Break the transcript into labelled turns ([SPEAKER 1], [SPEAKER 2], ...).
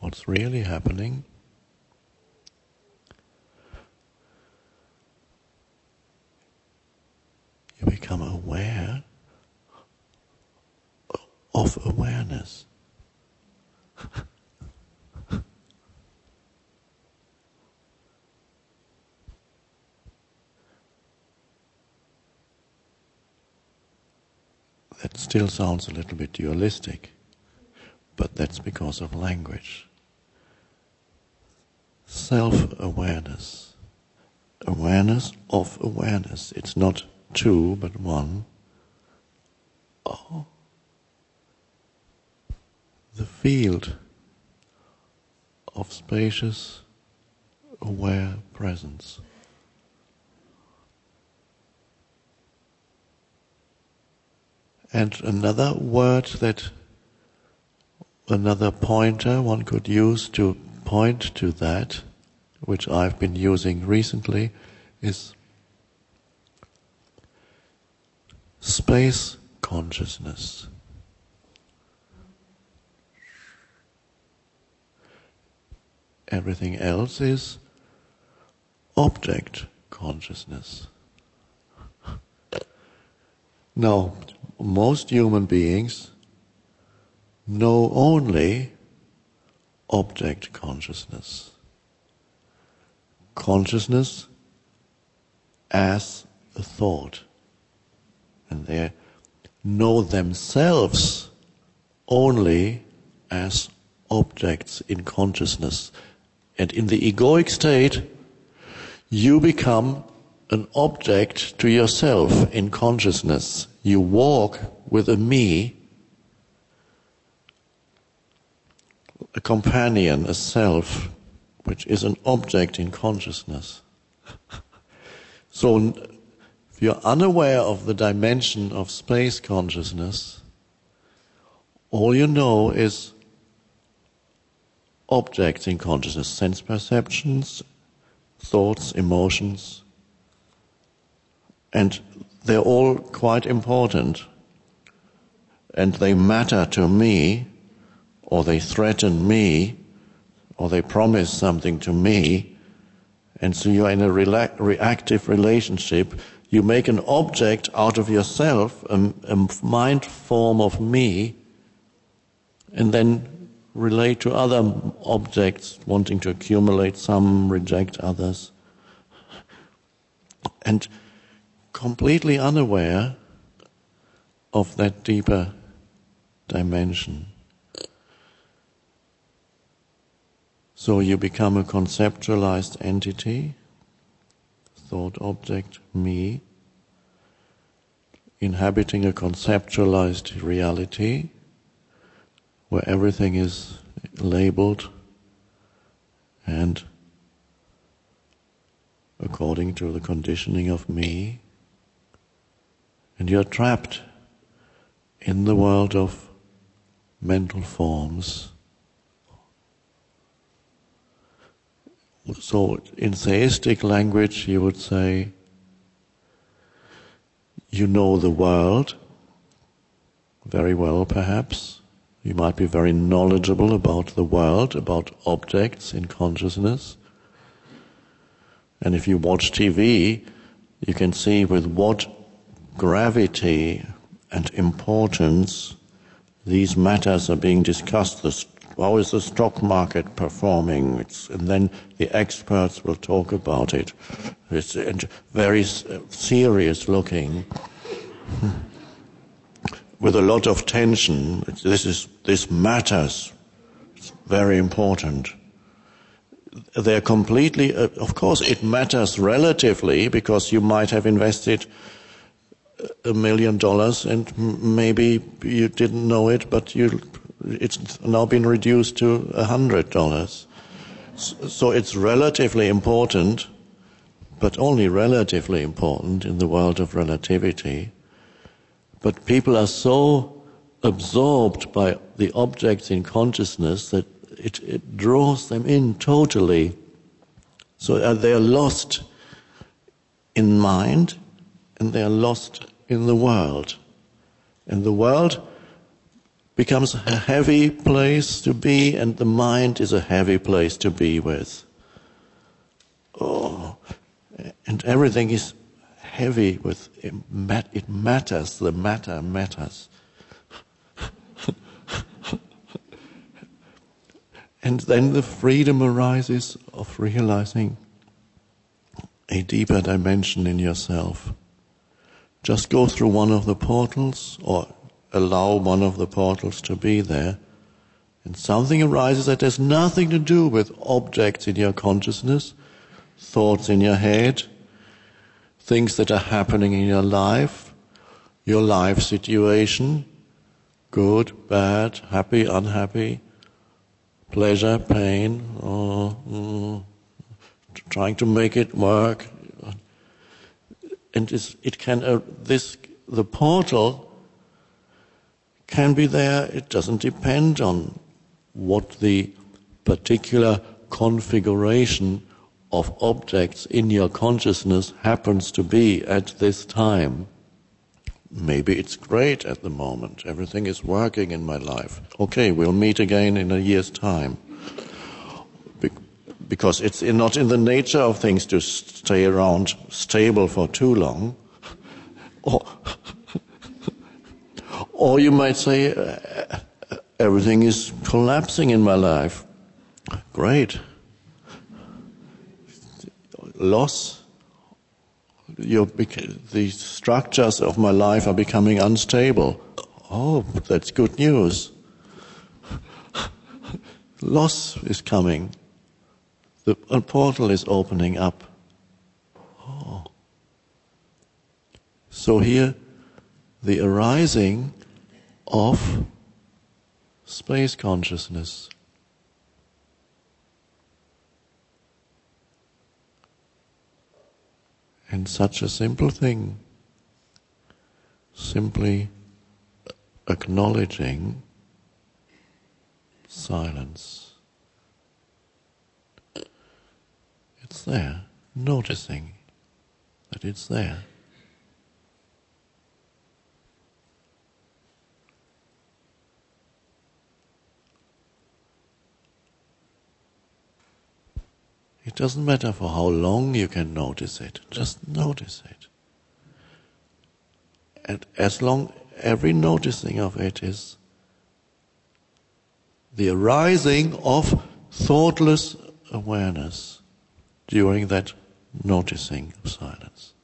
[SPEAKER 1] what's really happening. You become aware of awareness. That still sounds a little bit dualistic, but that's because of language. Self-awareness. Awareness of awareness. It's not two, but one. Oh. The field of spacious, aware presence. And another pointer one could use to point to that, which I've been using recently, is space consciousness. Everything else is object consciousness. Now, most human beings know only object consciousness. Consciousness as a thought. And they know themselves only as objects in consciousness. And in the egoic state, you become an object to yourself in consciousness. You walk with a me, a companion, a self, which is an object in consciousness. So, if you're unaware of the dimension of space consciousness, all you know is objects in consciousness, sense perceptions, thoughts, emotions, and they're all quite important, and they matter to me, or they threaten me, or they promise something to me, and so you're in a reactive relationship. You make an object out of yourself, a mind form of me, and then relate to other objects, wanting to accumulate some, reject others. And completely unaware of that deeper dimension. So you become a conceptualized entity, thought object, me, inhabiting a conceptualized reality where everything is labeled and according to the conditioning of me. And you're trapped in the world of mental forms. So in theistic language you would say, you know the world very well perhaps. You might be very knowledgeable about the world, about objects in consciousness. And if you watch TV, you can see with what gravity and importance these matters are being discussed. How is the stock market performing? And then the experts will talk about it. It's very serious looking, with a lot of tension. This matters. It's very important. They're completely, of course it matters relatively, because you might have invested $1 million and maybe you didn't know it, but it's now been reduced to $100. So it's relatively important, but only relatively important in the world of relativity. But people are so absorbed by the objects in consciousness that it draws them in totally. So they are lost in mind, and they are lost in the world. And the world becomes a heavy place to be, and the mind is a heavy place to be with. Oh, and everything is heavy with it matters, the matter matters. And then the freedom arises of realizing a deeper dimension in yourself. Just go through one of the portals, or allow one of the portals to be there, and something arises that has nothing to do with objects in your consciousness, thoughts in your head, things that are happening in your life situation, good, bad, happy, unhappy, pleasure, pain, trying to make it work. And the portal can be there. It doesn't depend on what the particular configuration of objects in your consciousness happens to be at this time. Maybe it's great at the moment. Everything is working in my life. Okay, we'll meet again in a year's time. Because it's not in the nature of things to stay around stable for too long. Or you might say, everything is collapsing in my life. Great. Loss. The structures of my life are becoming unstable. Oh, that's good news. Loss is coming. A portal is opening up. Oh. So here, the arising of space consciousness. And such a simple thing, simply acknowledging silence. It's there, noticing that it's there. It doesn't matter for how long you can notice it, just notice it. And as long, every noticing of it is the arising of thoughtless awareness during that noticing of silence.